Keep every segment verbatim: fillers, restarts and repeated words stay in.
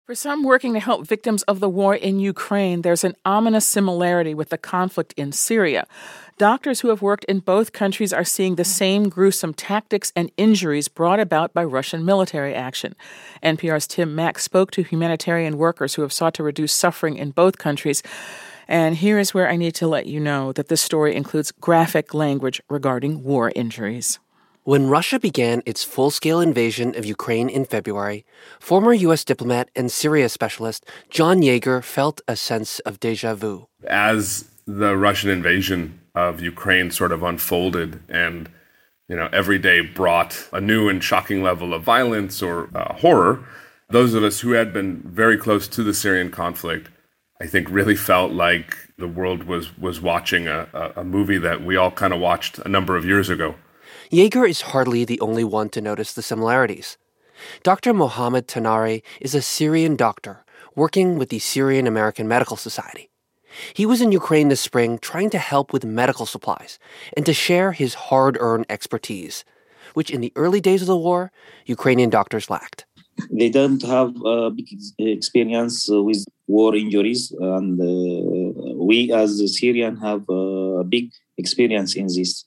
For some working to help victims of the war in Ukraine, there's an ominous similarity with the conflict in Syria. Doctors who have worked in both countries are seeing the same gruesome tactics and injuries brought about by Russian military action. N P R's Tim Mak spoke to humanitarian workers who have sought to reduce suffering in both countries. And here is where I need to let you know that this story includes graphic language regarding war injuries. When Russia began its full-scale invasion of Ukraine in February, former U S diplomat and Syria specialist John Yeager felt a sense of déjà vu. As the Russian invasion of Ukraine sort of unfolded and, you know, every day brought a new and shocking level of violence or uh, horror, those of us who had been very close to the Syrian conflict, I think really felt like the world was, was watching a, a, a movie that we all kind of watched a number of years ago. Yeager is hardly the only one to notice the similarities. Doctor Mohammed Tanari is a Syrian doctor working with the Syrian American Medical Society. He was in Ukraine this spring trying to help with medical supplies and to share his hard-earned expertise, which in the early days of the war, Ukrainian doctors lacked. They don't have a big experience with war injuries, and uh, we as Syrians have a big experience in this.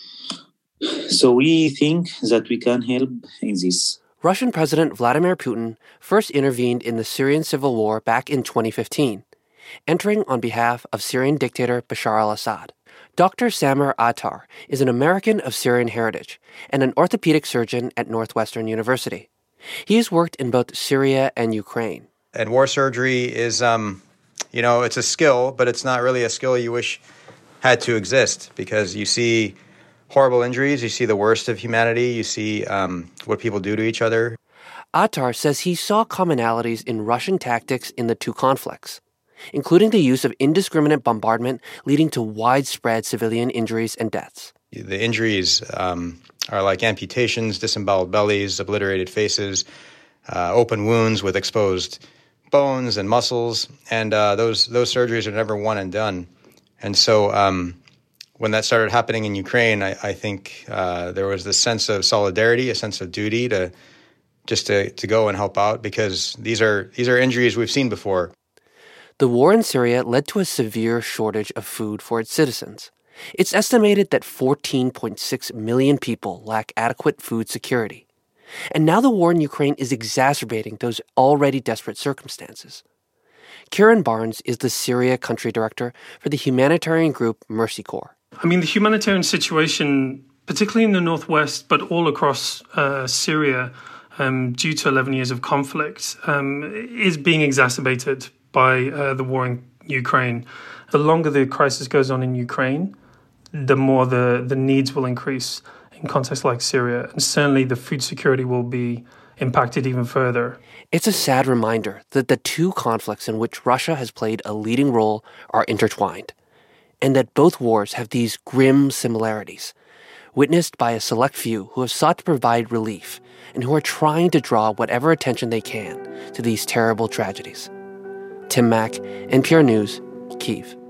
So we think that we can help in this. Russian President Vladimir Putin first intervened in the Syrian civil war back in twenty fifteen, entering on behalf of Syrian dictator Bashar al-Assad. Doctor Samer Attar is an American of Syrian heritage and an orthopedic surgeon at Northwestern University. He has worked in both Syria and Ukraine. And war surgery is, um, you know, it's a skill, but it's not really a skill you wish had to exist, because you see horrible injuries, you see the worst of humanity, you see um, what people do to each other. Attar says he saw commonalities in Russian tactics in the two conflicts, including the use of indiscriminate bombardment leading to widespread civilian injuries and deaths. The injuries um, are like amputations, disemboweled bellies, obliterated faces, uh, open wounds with exposed bones and muscles, and uh, those those surgeries are never one and done. And so um, when that started happening in Ukraine, I, I think uh, there was this sense of solidarity, a sense of duty to just to, to go and help out, because these are these are injuries we've seen before. The war in Syria led to a severe shortage of food for its citizens. It's estimated that fourteen point six million people lack adequate food security. And now the war in Ukraine is exacerbating those already desperate circumstances. Kieran Barnes is the Syria country director for the humanitarian group Mercy Corps. I mean, the humanitarian situation, particularly in the northwest, but all across uh, Syria, um, due to eleven years of conflict, um, is being exacerbated by uh, the war in Ukraine. The longer the crisis goes on in Ukraine, the more the, the needs will increase in contexts like Syria. And certainly the food security will be impacted even further. It's a sad reminder that the two conflicts in which Russia has played a leading role are intertwined, and that both wars have these grim similarities, witnessed by a select few who have sought to provide relief and who are trying to draw whatever attention they can to these terrible tragedies. Tim Mak, N P R News, Kyiv.